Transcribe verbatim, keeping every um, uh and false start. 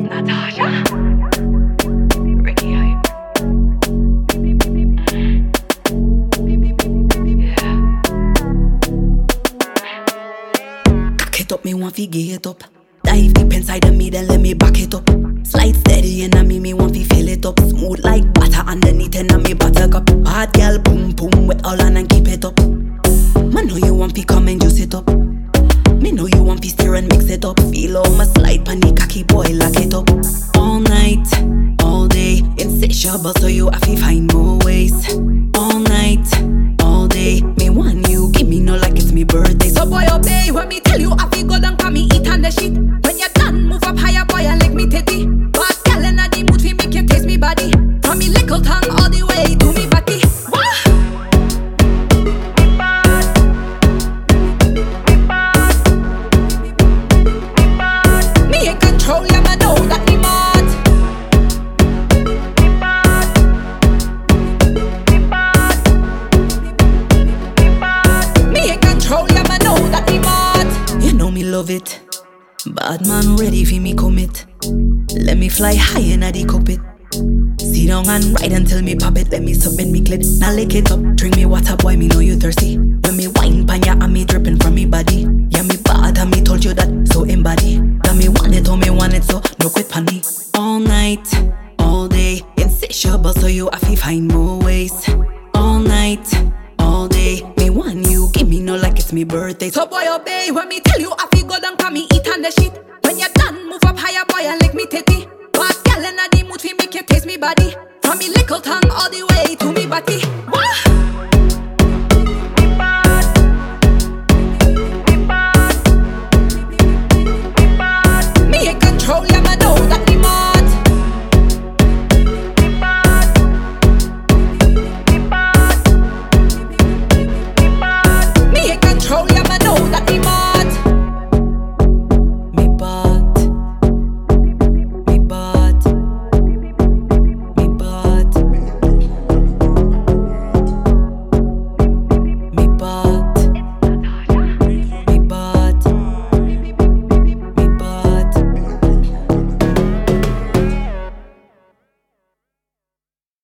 Natasha, Ricky Hype. Yeah. Back it up, me want fi get it up. Dive deep inside of me, then let me back it up. Slide steady and me, me want fi fill it up. Smooth like butter underneath and me butter cup. Hard girl, boom boom with all on and keep it up. Man know you want fi come and juice it up. Me know you want fi stir and mix it up. Feel all my slide pan the cocky boy, lock it up. All night, all day, insatiable, so you have to find more ways. All night, all day, me want you, give me no like it's me birthday. So boy obey when me tell you I fi go down, 'cause me eat on the shit. When you're done, move up higher, boy, and like me teddy. Bad girl in the mood fi make you taste me body. From me little tongue all the way to me body. Me in control, yeah, me know that me mad. Me in control, yeah, me know that me mad. You know me love it. Bad man ready for me commit. Let me fly high in the cockpit. Sit down and ride until me pop it. Let me submit me clip. Now lick it up. Drink me water, boy, me know you thirsty. When me wine pan ya and me dripping from me body. Yeah, me bad and me told you that, so embody. That me want it, oh me want it, so no quit pan me. All night, all day, insatiable, so you have to find more ways. All night, all day, me want you, give me no like it's me birthday. So boy obey when me tell you I